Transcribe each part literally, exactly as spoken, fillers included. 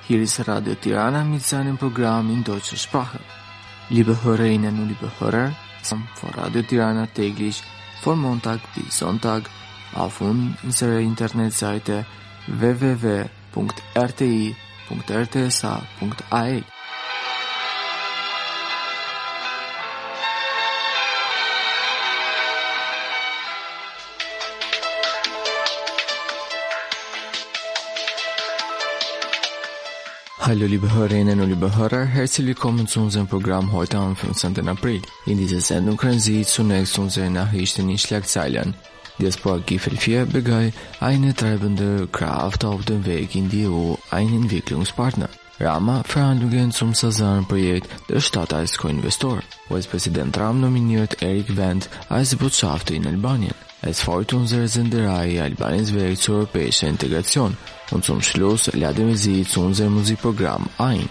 Hier ist Radio Tirana mit seinem Programm in deutscher Sprache. Liebe Hörerinnen und liebe Hörer, von Radio Tirana täglich von Montag bis Sonntag auf unserer Internetseite w w w punkt r t i punkt r t s a punkt a e. Hallo liebe Hörerinnen und liebe Hörer, herzlich willkommen zu unserem Programm heute am fünfzehnten April. In dieser Sendung können Sie zunächst unsere Nachrichten in Schlagzeilen. Diaspora Gipfel vier begei eine treibende Kraft auf dem Weg in die E U, ein Entwicklungspartner. Rama Verhandlungen zum Sazan-Projekt der Stadt als Co-Investor. U S-Präsident Trump nominiert Eric Wendt als Botschafter in Albanien. Es folgt unsere Senderei Albaniens Weg zur europäischen Integration. Und zum Schluss laden wir Sie zu unserem Musikprogramm ein.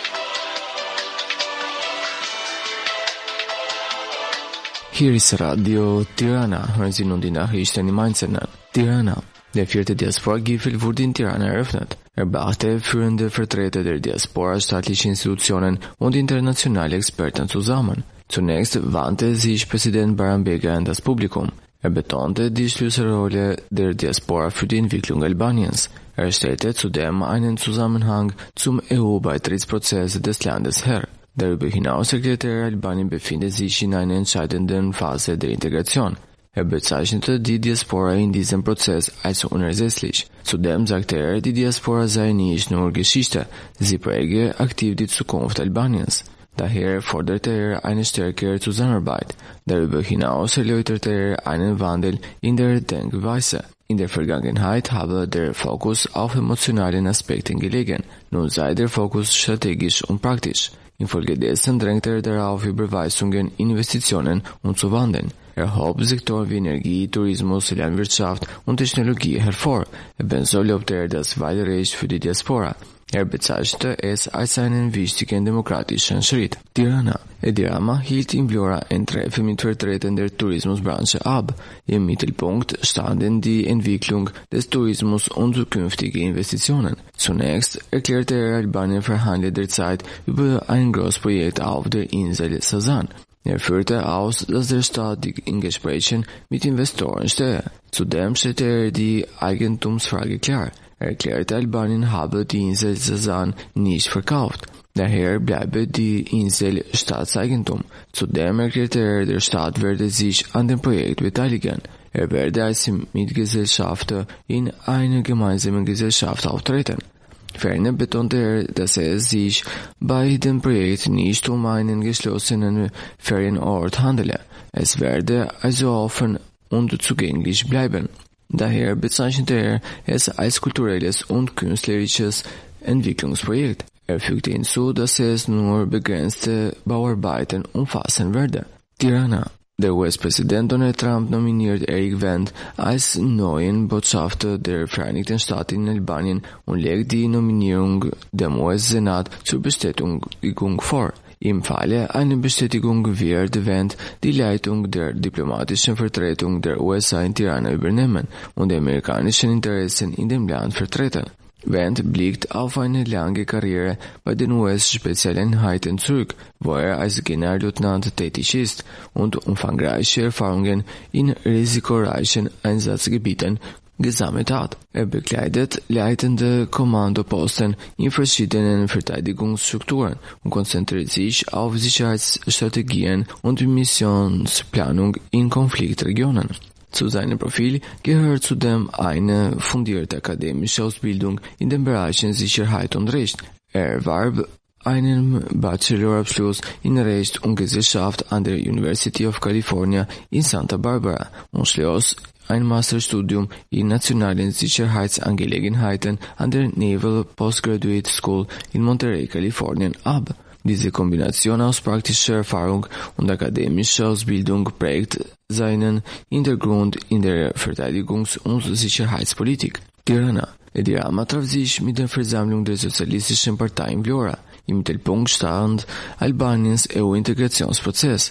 Hier ist Radio Tirana. Hören Sie nun die Nachrichten im Einzelnen. Tirana. Der vierte Diaspora-Gipfel wurde in Tirana eröffnet. Er brachte führende Vertreter der Diaspora, staatliche Institutionen und internationale Experten zusammen. Zunächst wandte sich Präsident Barambega an das Publikum. Er betonte die Schlüsselrolle der Diaspora für die Entwicklung Albaniens. Er stellte zudem einen Zusammenhang zum E U-Beitrittsprozess des Landes her. Darüber hinaus erklärte er, Albanien befindet sich in einer entscheidenden Phase der Integration. Er bezeichnete die Diaspora in diesem Prozess als unersetzlich. Zudem sagte er, die Diaspora sei nicht nur Geschichte, sie präge aktiv die Zukunft Albaniens. Daher forderte er eine stärkere Zusammenarbeit. Darüber hinaus erläuterte er einen Wandel in der Denkweise. In der Vergangenheit habe der Fokus auf emotionalen Aspekten gelegen. Nun sei der Fokus strategisch und praktisch. Infolgedessen drängte er darauf, Überweisungen, Investitionen umzuwandeln. Er hob Sektoren wie Energie, Tourismus, Landwirtschaft und Technologie hervor. Ebenso lobte er das Wahlrecht für die Diaspora. Er bezeichnete es als einen wichtigen demokratischen Schritt. Tirana. Edi Rama hielt in Vlora ein Treffen mit Vertretern der Tourismusbranche ab. Im Mittelpunkt standen die Entwicklung des Tourismus und künftige Investitionen. Zunächst erklärte er, Albanien verhandle derzeit über ein Großprojekt auf der Insel Sazan. Er führte aus, dass der Staat in Gesprächen mit Investoren stehe. Zudem stellte er die Eigentumsfrage klar. Er erklärte, Albanien habe die Insel Sazan nicht verkauft. Daher bleibe die Insel Staatseigentum. Zudem erklärte er, der Staat werde sich an dem Projekt beteiligen. Er werde als Mitgesellschafter in einer gemeinsamen Gesellschaft auftreten. Ferner betonte er, dass es sich bei dem Projekt nicht um einen geschlossenen Ferienort handele. Es werde also offen und zugänglich bleiben. Daher bezeichnete er es als kulturelles und künstlerisches Entwicklungsprojekt. Er fügte hinzu, dass es nur begrenzte Bauarbeiten umfassen werde. Tirana. Der U S-Präsident Donald Trump nominiert Eric Wendt als neuen Botschafter der Vereinigten Staaten in Albanien und legt die Nominierung dem U S-Senat zur Bestätigung vor. Im Falle einer Bestätigung wird Wendt die Leitung der diplomatischen Vertretung der U S A in Tirana übernehmen und die amerikanischen Interessen in dem Land vertreten. Wendt blickt auf eine lange Karriere bei den U S-Spezialeinheiten zurück, wo er als Generalleutnant tätig ist und umfangreiche Erfahrungen in risikoreichen Einsatzgebieten gesammelt hat. Er bekleidet leitende Kommandoposten in verschiedenen Verteidigungsstrukturen und konzentriert sich auf Sicherheitsstrategien und Missionsplanung in Konfliktregionen. Zu seinem Profil gehört zudem eine fundierte akademische Ausbildung in den Bereichen Sicherheit und Recht. Er erwarb einen Bachelorabschluss in Recht und Gesellschaft an der University of California in Santa Barbara und schloss ein Masterstudium in nationalen Sicherheitsangelegenheiten an der Naval Postgraduate School in Monterey, Kalifornien ab. Diese Kombination aus praktischer Erfahrung und akademischer Ausbildung prägt seinen Hintergrund in der Verteidigungs- und Sicherheitspolitik. Tirana. Edi Rama traf sich mit der Versammlung der Sozialistischen Partei in Vlora. Im Mittelpunkt stand Albaniens E U-Integrationsprozess.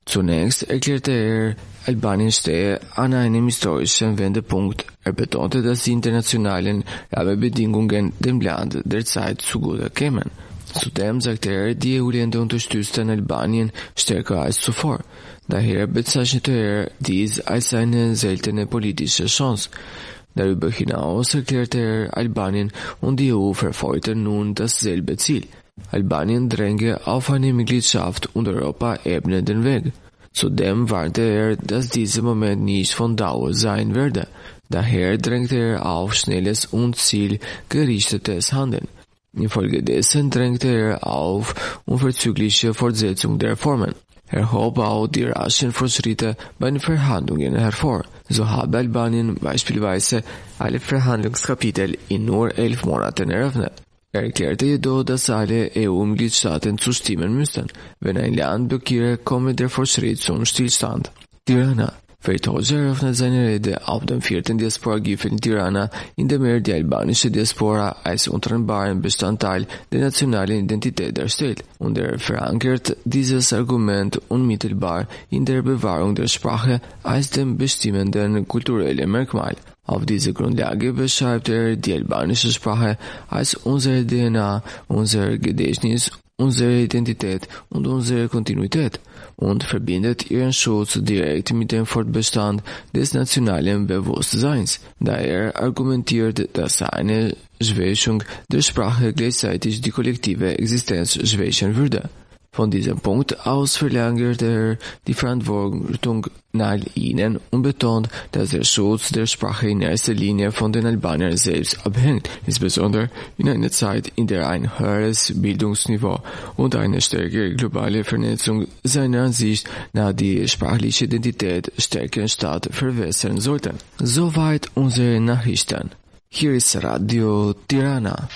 Zunächst erklärte er, Albanien stehe an einem historischen Wendepunkt. Er betonte, dass die internationalen Rahmenbedingungen dem Land derzeit zugute kämen. Zudem sagte er, die E U-Länder unterstützten Albanien stärker als zuvor. Daher bezeichnete er dies als eine seltene politische Chance. Darüber hinaus erklärte er, Albanien und die E U verfolgten nun dasselbe Ziel. Albanien dränge auf eine Mitgliedschaft und Europa ebne den Weg. Zudem warnte er, dass dieser Moment nicht von Dauer sein werde. Daher drängte er auf schnelles und zielgerichtetes Handeln. Infolgedessen drängte er auf unverzügliche Fortsetzung der Reformen. Er hob auch die raschen Fortschritte bei den Verhandlungen hervor. So habe Albanien beispielsweise alle Verhandlungskapitel in nur elf Monaten eröffnet. Er erklärte jedoch, dass alle E U-Mitgliedstaaten zustimmen müssten. Wenn ein Land blockiere, komme der Fortschritt zum Stillstand. Tirana. Ferit Hoxha eröffnet seine Rede auf dem vierten Diaspora-Gipfel in Tirana, in dem er die albanische Diaspora als untrennbaren Bestandteil der nationalen Identität darstellt, und er verankert dieses Argument unmittelbar in der Bewahrung der Sprache als dem bestimmenden kulturellen Merkmal. Auf diese Grundlage beschreibt er die albanische Sprache als unsere D N A, unser Gedächtnis, unsere Identität und unsere Kontinuität und verbindet ihren Schutz direkt mit dem Fortbestand des nationalen Bewusstseins. Daher argumentiert, dass eine Schwächung der Sprache gleichzeitig die kollektive Existenz schwächen würde. Von diesem Punkt aus verlagert er die Verantwortung nach ihnen und betont, dass der Schutz der Sprache in erster Linie von den Albaniern selbst abhängt, insbesondere in einer Zeit, in der ein höheres Bildungsniveau und eine stärkere globale Vernetzung seiner Ansicht nach die sprachliche Identität stärken statt verwässern sollten. Soweit unsere Nachrichten. Hier ist Radio Tirana.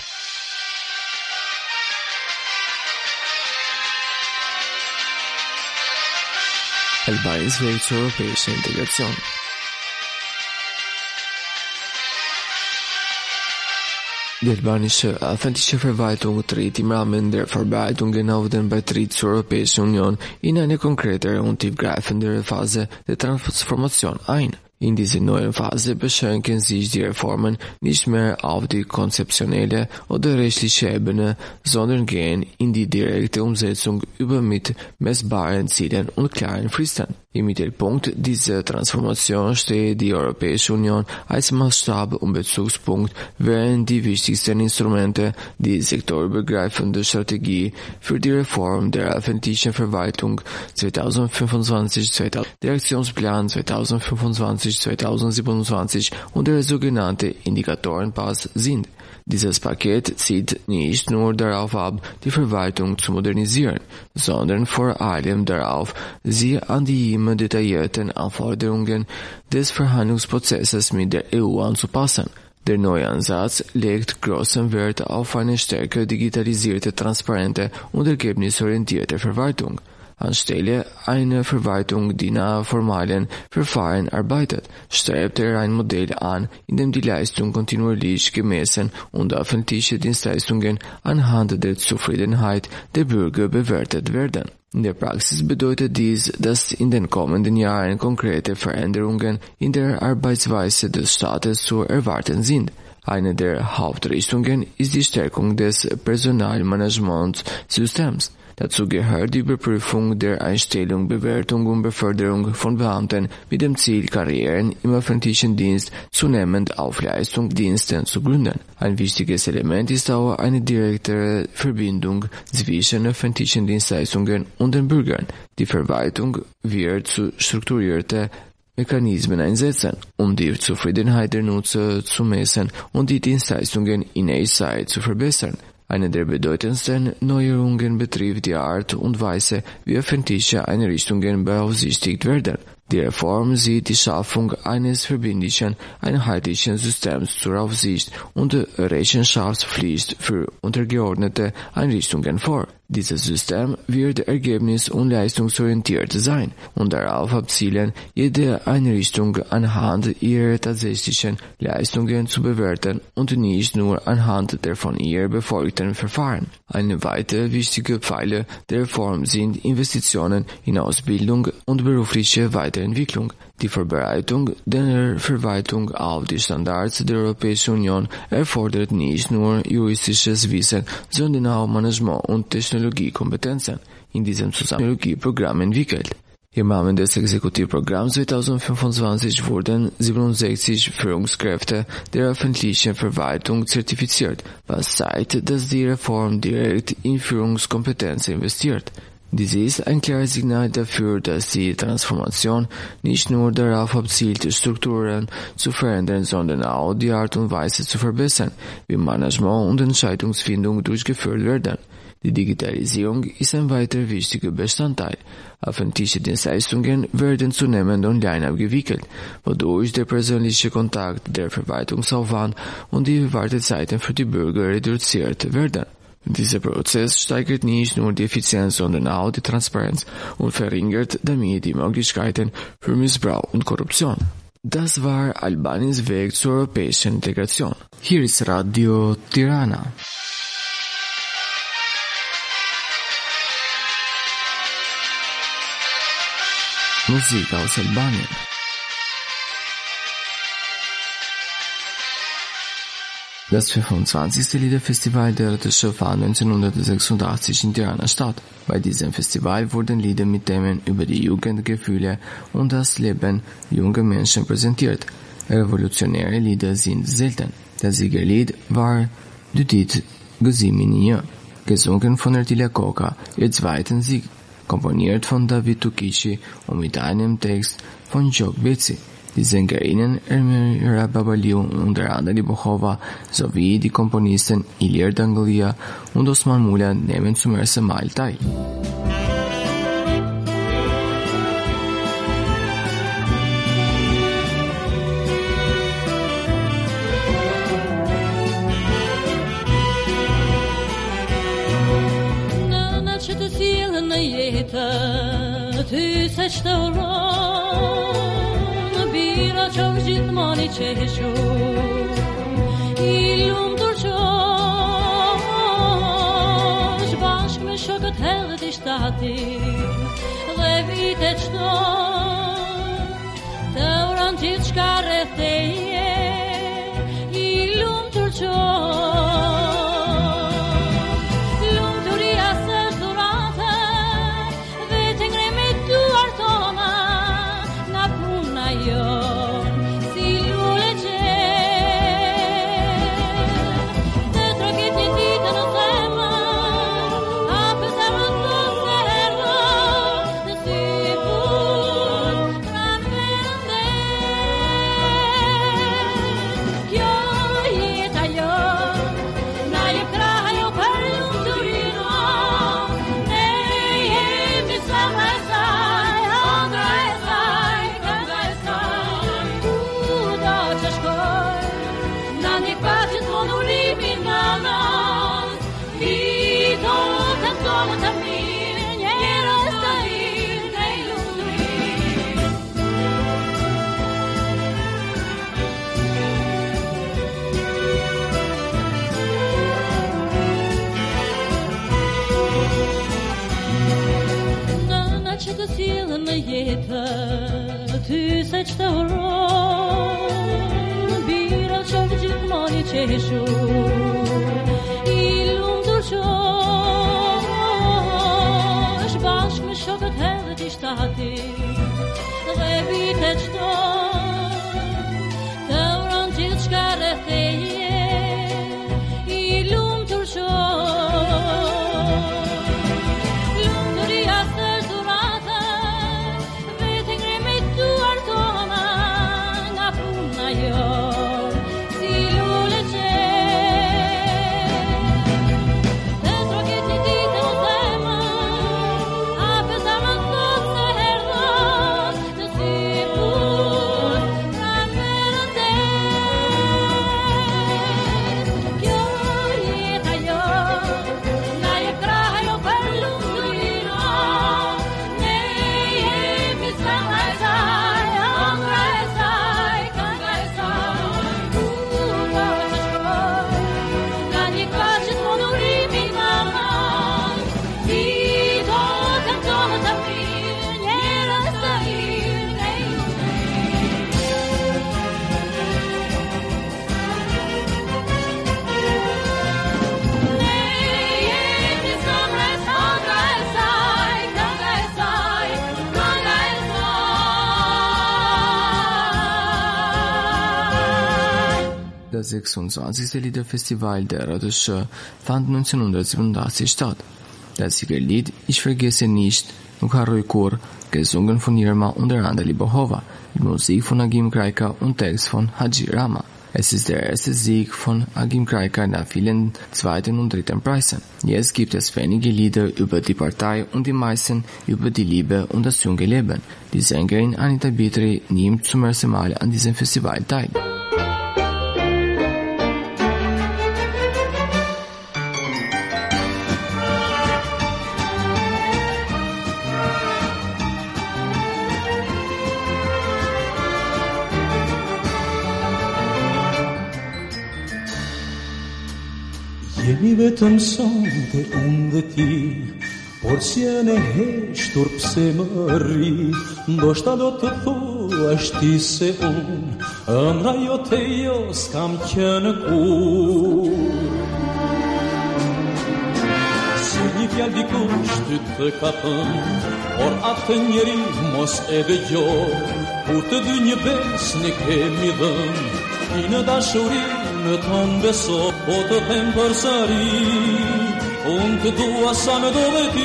Albaniens Weg zur europäischen Integration. Die albanische öffentliche Verwaltung tritt im Rahmen der Vorbereitungen auf den Beitritt zur Europäischen Union in eine konkretere und tiefgreifendere Phase der Transformation ein. In dieser neuen Phase beschränken sich die Reformen nicht mehr auf die konzeptionelle oder rechtliche Ebene, sondern gehen in die direkte Umsetzung über mit messbaren Zielen und klaren Fristen. Im Mittelpunkt dieser Transformation steht die Europäische Union als Maßstab und Bezugspunkt, während die wichtigsten Instrumente die sektorübergreifende Strategie für die Reform der öffentlichen Verwaltung zweitausendfünfundzwanzig, der Aktionsplan zweitausendfünfundzwanzig bis zweitausendsiebenundzwanzig und der sogenannte Indikatorenpass sind. Dieses Paket zielt nicht nur darauf ab, die Verwaltung zu modernisieren, sondern vor allem darauf, sie an die immer detaillierten Anforderungen des Verhandlungsprozesses mit der E U anzupassen. Der neue Ansatz legt großen Wert auf eine stärker digitalisierte, transparente und ergebnisorientierte Verwaltung. Anstelle einer Verwaltung, die nach formalen Verfahren arbeitet, strebt er ein Modell an, in dem die Leistung kontinuierlich gemessen und öffentliche Dienstleistungen anhand der Zufriedenheit der Bürger bewertet werden. In der Praxis bedeutet dies, dass in den kommenden Jahren konkrete Veränderungen in der Arbeitsweise des Staates zu erwarten sind. Eine der Hauptrichtungen ist die Stärkung des Personalmanagementsystems. Dazu gehört die Überprüfung der Einstellung, Bewertung und Beförderung von Beamten mit dem Ziel, Karrieren im öffentlichen Dienst zunehmend auf Leistungsdiensten zu gründen. Ein wichtiges Element ist auch eine direkte Verbindung zwischen öffentlichen Dienstleistungen und den Bürgern. Die Verwaltung wird zu strukturierte Mechanismen einsetzen, um die Zufriedenheit der Nutzer zu messen und die Dienstleistungen in Echtzeit zu verbessern. Eine der bedeutendsten Neuerungen betrifft die Art und Weise, wie öffentliche Einrichtungen beaufsichtigt werden. Die Reform sieht die Schaffung eines verbindlichen, einheitlichen Systems zur Aufsicht und Rechenschaftspflicht für untergeordnete Einrichtungen vor. Dieses System wird ergebnis- und leistungsorientiert sein und darauf abzielen, jede Einrichtung anhand ihrer tatsächlichen Leistungen zu bewerten und nicht nur anhand der von ihr befolgten Verfahren. Eine weitere wichtige Pfeiler der Reform sind Investitionen in Ausbildung und berufliche Weiterentwicklung. Die Vorbereitung der Verwaltung auf die Standards der Europäischen Union erfordert nicht nur juristisches Wissen, sondern auch Management- und Technologiekompetenzen. In diesem Zusammenhang Technologieprogramm entwickelt. Im Rahmen des Exekutivprogramms zweitausendfünfundzwanzig wurden siebenundsechzig Führungskräfte der öffentlichen Verwaltung zertifiziert, was zeigt, dass die Reform direkt in Führungskompetenz investiert. Dies ist ein klares Signal dafür, dass die Transformation nicht nur darauf abzielt, Strukturen zu verändern, sondern auch die Art und Weise zu verbessern, wie Management und Entscheidungsfindung durchgeführt werden. Die Digitalisierung ist ein weiterer wichtiger Bestandteil. Öffentliche Dienstleistungen werden zunehmend online abgewickelt, wodurch der persönliche Kontakt, der Verwaltungsaufwand und die Wartezeiten für die Bürger reduziert werden. Dieser Prozess steigert nicht nur die Effizienz, sondern auch die Transparenz und verringert damit die Möglichkeiten für Missbrauch und Korruption. Das war Albaniens Weg zur europäischen Integration. Hier ist Radio Tirana. Musik aus Albanien. Das fünfundzwanzigste Liederfestival der Rätische fand neunzehnhundertsechsundachtzig in Tirana statt. Bei diesem Festival wurden Lieder mit Themen über die Jugendgefühle und das Leben junger Menschen präsentiert. Revolutionäre Lieder sind selten. Das Siegerlied war Dudit Guzimini, gesungen von Ertilia Koka, ihr zweiten Sieg, komponiert von David Tukici und mit einem Text von Jok Bezi. Die Sängerinnen Ermira Babaliu und Randa Libochova sowie die Komponisten Ilir Dangalia und Osman Mula nehmen zum ersten Mal teil. Çok gjithmoni qeshu I lumë turqosh Bashk me shokët hedhët I shtati Dhe vite qdo Të uran gjithë shka rretheje I lumë turqosh Lumë turia së turate Dhe të ngremi duar tona Na puna jo Ty se qëtë uron Bira qovë gjithmoni qeshu I lumë turqosh Bashk me shokët hedhët I shtati Dhe vite qdo Të uron gjithë shka rretheje I lumë turqosh Lumë turia së Dentro che ti dite un tema, a pesar non so se erdo sexhundrasextonzwanzigste Lieder Festival der Rödersche fand neunzehnhundertsiebenundachtzig statt. Das Siegerlied Ich vergesse nicht Nukaroi Kur, gesungen von Irma und Randa Libahova, mit Musik von Agim Kraika und Text von Haji Rama. Es ist der erste Sieg von Agim Kraika nach vielen zweiten und dritten Preisen. Jetzt gibt es wenige Lieder über die Partei und die meisten über die Liebe und das junge Leben. Die Sängerin Anita Bitri nimmt zum ersten Mal an diesem Festival teil. Jemi vetëm sonte unë dhe ti, por si e ne heshtur pse më rri, ndoshta do të thuash ti se unë, ëndra jote jo s'kam qenë kur. Se një fjalë dikush ty të ka thënë, por atë njeri mos e dëgjo, kur të dy një besë kemi dhënë, i në dashurinë në tonë beso, po të them për sëri, unë të dua sa me dove ti.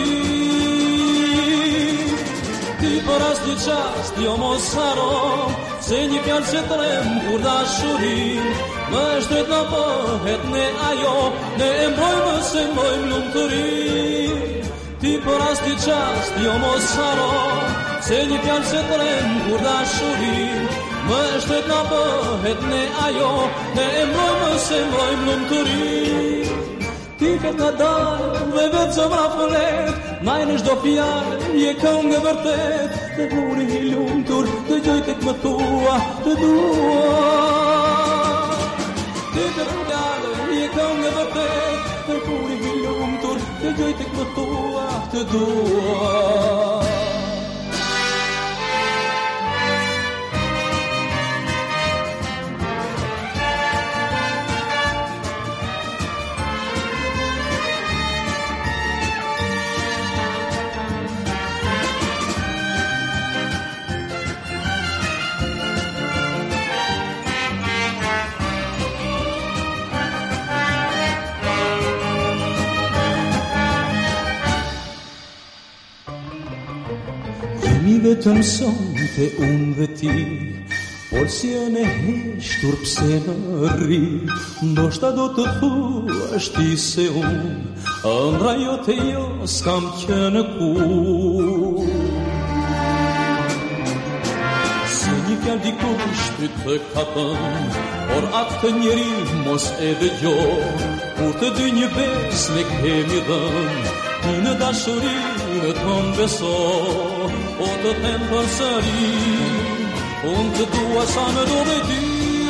Ti për as një qast, jo mos haro, se një fjallë se trem kur dashurin, më shtret në bëhet ne ajo, ne e mbrojmë se mbrojmë lumë të ri. Ti për as një qast, jo mos haro, se një fjallë se trem kur dashurin, më shtet na bëhet ne ajo, ne e mbrojmë se mbrojmë lumë të ri. Ti ket nga dalë dhe vetë zëmra flet, najnë çdo fjalë, je këngë e vërtet, dhe muri i lumtur, dëgjoj tek më thua, të dua. Ti ket nga dalë, je këngë e vërtet, dhe muri i lumtur, dëgjoj tek më thua, të dua. Jemi vetëm sonte unë dhe ti, por si e ne heshtur pse më rri, ndoshta do të thuash ti se unë, ëndra jote jo s'kam qenë kur. Se një fjalë dikush ty të ka thënë, por atë njeri mos e dëgjo, kur të dy një besë ne kemi dhënë, ti në dashurinë tonë beso, o të them për sëri, unë të dua sa me dove ti.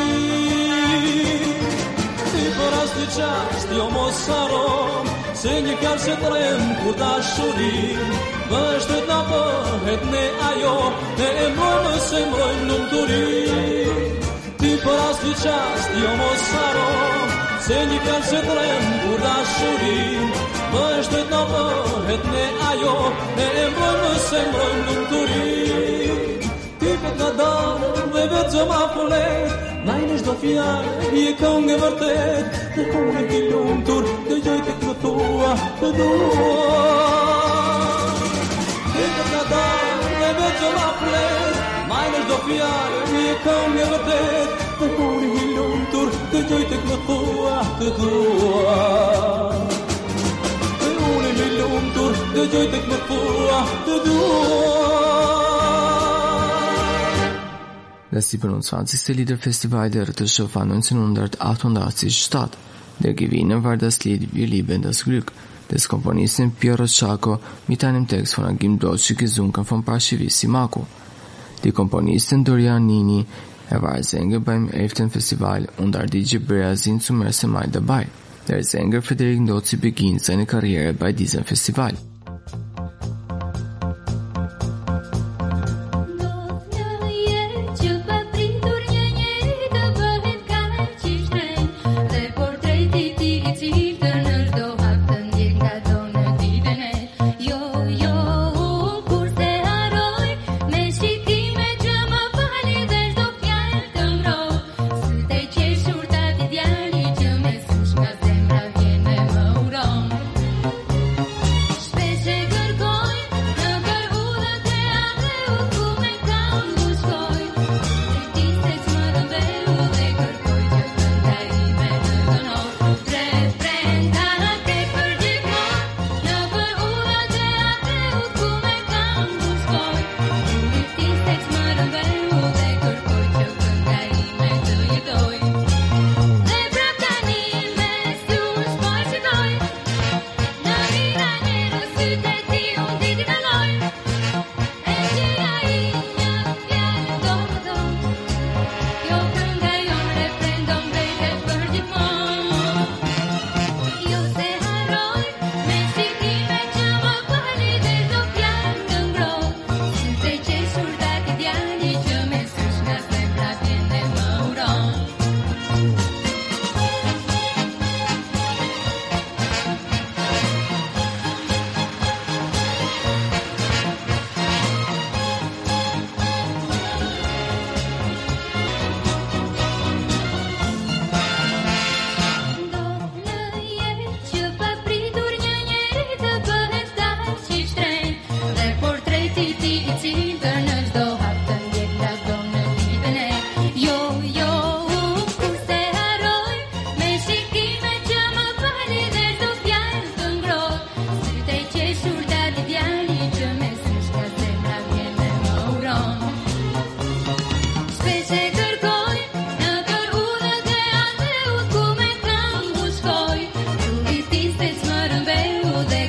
Ti për as një qast, jo mos haro, se një fjalë se trem kur dashurin, më shtet na bëhet ne ajo, ne e mbrojmë se mbrojmë lumë të ri. Ti për as një qast, jo mos haro, se një fjalë se trem kur dashurin, më shtet na bëhet ne ajo, ne e mbrojmë se mbrojmë lumë të ri. Ti ket nga dalë dhe vetë zëma flet, najnë çdo fjalë, je këngë e vërtet, dhe kur e ki lumtur, dëgjoj tek më thua, të dua. Ti ket nga dalë dhe vetë zëma flet, najnë çdo fjalë, je këngë e vërtet, dhe kur e ki lumtur, dëgjoj tek më thua, të dua. Dëgjoj tek më thua, të dua. Das siebenundzwanzigste Liederfestival der Rödersche war neunzehnhundertachtundachtzig statt. Der Gewinner war das Lied Wir lieben das Glück des Komponisten Piero Ciacco mit einem Text von Agim Dolci gesungen von Paraschivissi Mako. Die Komponistin Dorian Nini, er war Sänger beim elften Festival, und Ardiji Brea sind zum ersten Mal dabei. Der Sänger Federico Dozzi beginnt seine Karriere bei diesem Festival. Dia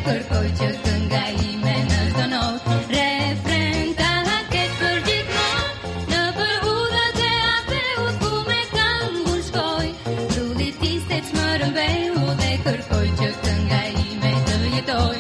kërkoj që të nga ime në çdo notë, refren ta haket për gjithmonë, në për udhët e ateut ku me këngun shkoj, trullit tiste që më rëmbeu dhe kërkoj që të nga ime të jetoj.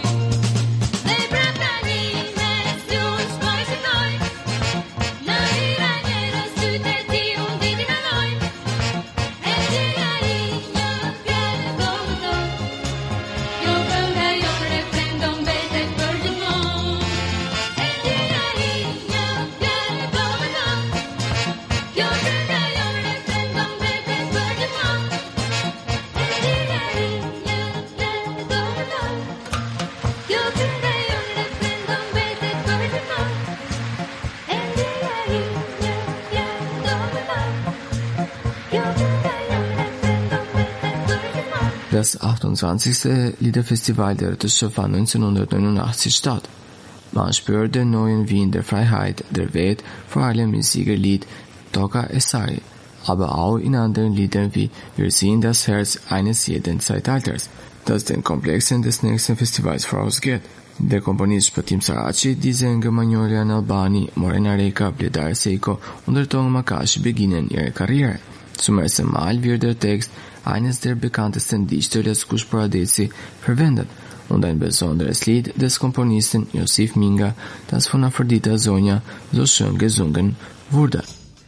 Das achtundzwanzigste Liederfestival der Rätterschaft neunzehnhundertneunundachtzig statt. Man spürte neuen Wien der Freiheit, der Welt, vor allem im Siegerlied Toka Esari, aber auch in anderen Liedern wie Wir sehen das Herz eines jeden Zeitalters, das den Komplexen des nächsten Festivals vorausgeht. Der Komponist Patim Saraci, die Sänger Magnolian Albani, Morena Reka, Bledar Seiko und der Tong Makashi beginnen ihre Karriere. Zum ersten Mal wird der Text eines der bekanntesten Dichter des Kuschparadesi verwendet und ein besonderes Lied des Komponisten Josif Minga, das von Aphrodita Sonja so schön gesungen wurde.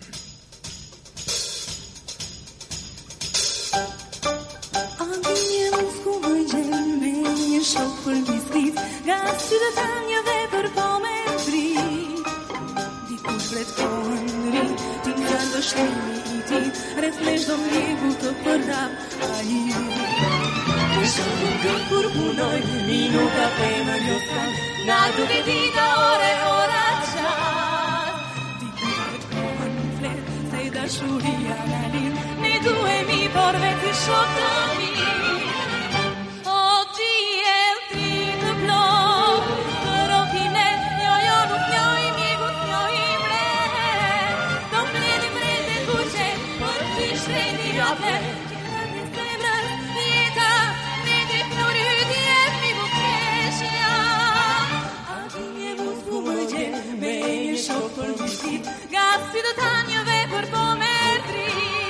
Reflex do amigo të përrap a i Më shumë në kur punoj Minuta femër jo kam Na duke dita ore ora qatë Ti përret kohën në flet Se i dashuria në lin Ne duhemi por veti shok të mirë O ti e lëtri të plot Për okine jo jo nuk njoj migut njoj mre Do pledi mrejt e kuqe Shreni ape, që në zemrës jeta, me drip në rryti e mi bukeshja. A ti një muzgu më gje, me një shok për visit, gasi do tanjëve për po me tri.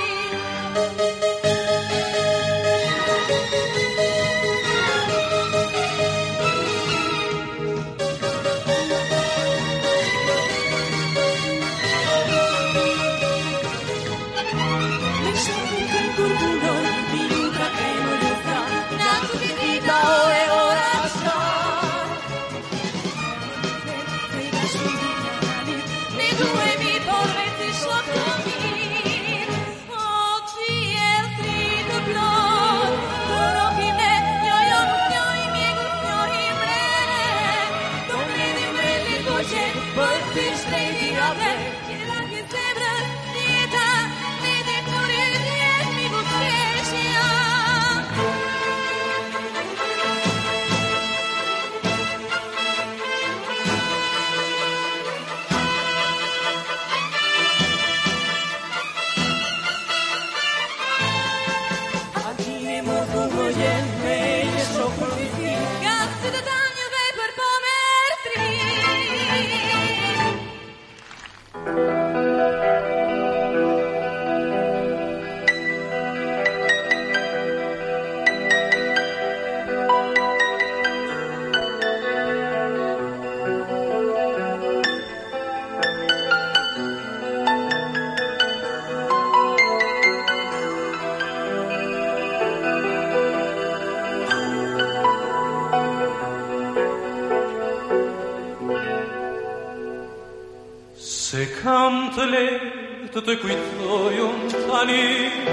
Se kam të letë të të kujtojun tani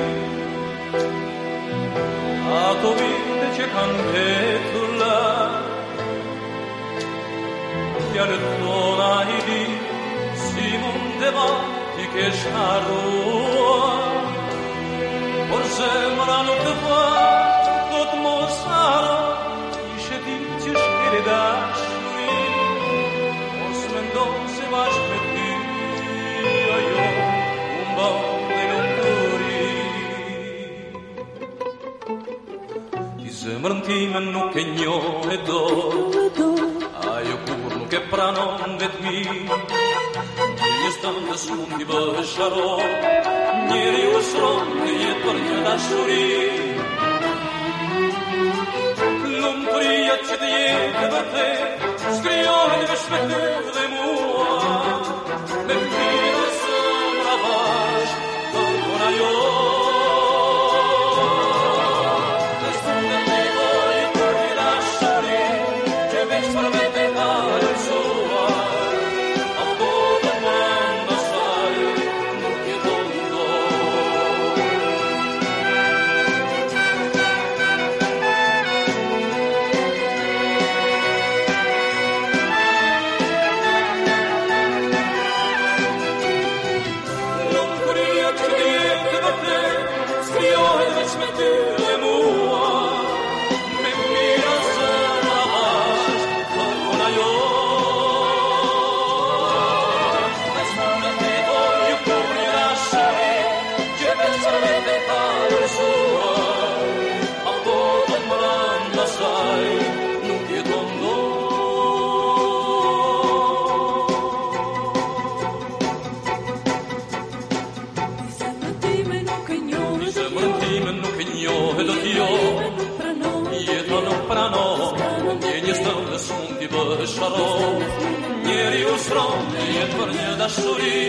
Ato vite që kanë petur la Fjallët tona i di Si mundeva ti kesh harrua Por zemra nuk të fa Do të mos haro Ishe ti që shkere dashuri Mos me ndonë se bashkë me ti Ajo, un bau e non turi Ti se zemrën time nuk e njoh e do, ajo kur nuk e pranon vetmi, një stëndës mund t'i bësh haro, njeri u shron në jetë për një dashuri. Nuk më prijet që të jetë e vërtet, shkriohet me shmetë dhe mua, me mira së mra bash, kërkon ajo. Njeri u shron në jetë për një dashuri.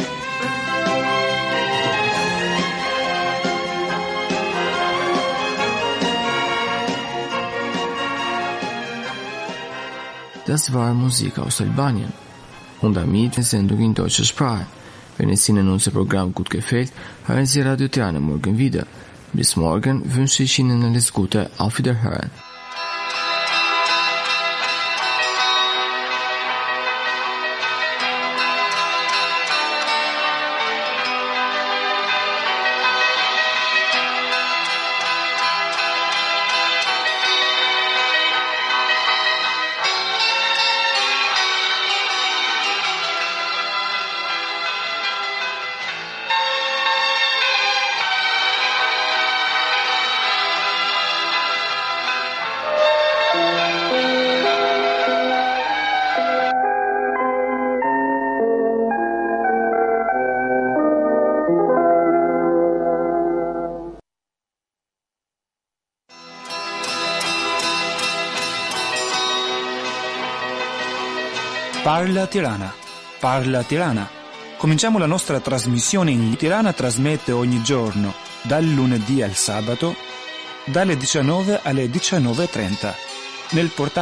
Das war Musik aus Albanien. Und damit sind wir in deutscher Sprache. Wenn es Ihnen unser Programm gut gefällt, hören Sie Radio Tirana morgen wieder. Bis morgen wünsche ich Ihnen alles Gute. Auf Wiederhören. Parla Tirana. Parla Tirana. Cominciamo la nostra trasmissione in Tirana, trasmette ogni giorno, dal lunedì al sabato, dalle diciannove alle diciannove e trenta, nel portale